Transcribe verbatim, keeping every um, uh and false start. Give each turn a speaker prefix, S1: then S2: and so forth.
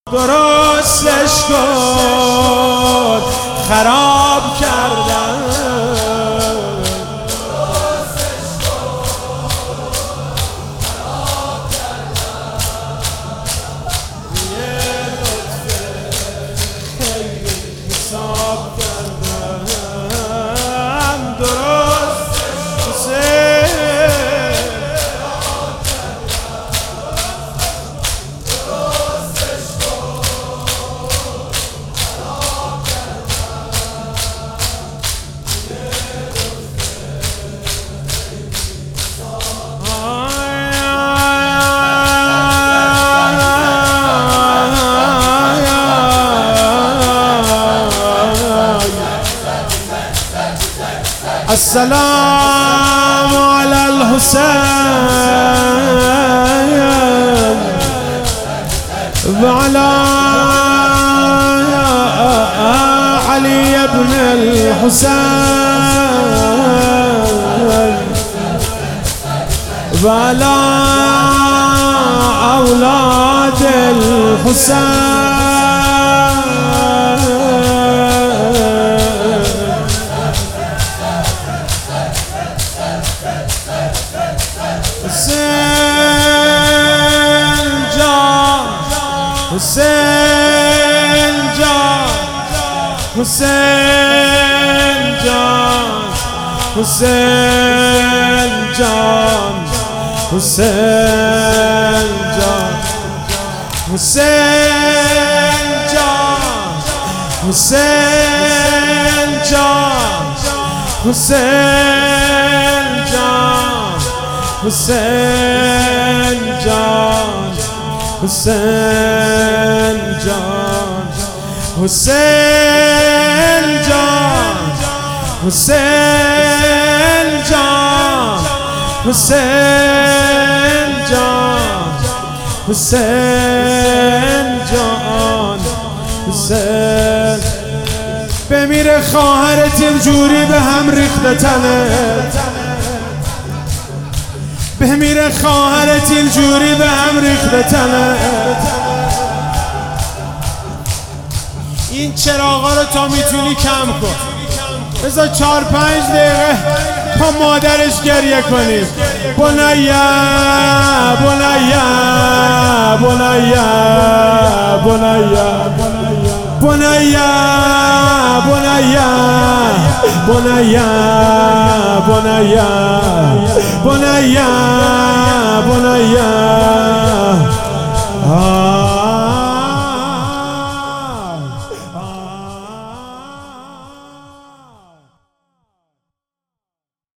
S1: درستش کن خراب کردم السلام على الحسين وعلى علي بن الحسين وعلى أولاد الحسين حسین جان حسین جان حسین جان حسین جان حسین جان حسین جان حسین جان حسین جان حسین جان حسین جان حسین جان حسین جان حسین جان حسین بمیره خواهرت اینجوری به هم ریخته تنت بمیره خواهرت اینجوری به هم ریخته تنت این چراغا رو تا میتونی کم کن بذار چهار پنج دقیقه تا مادرش گریه کنیم بنیا بنیا بنیا بنیا بنیا بنیا بنیا بنیا بنیا بنیا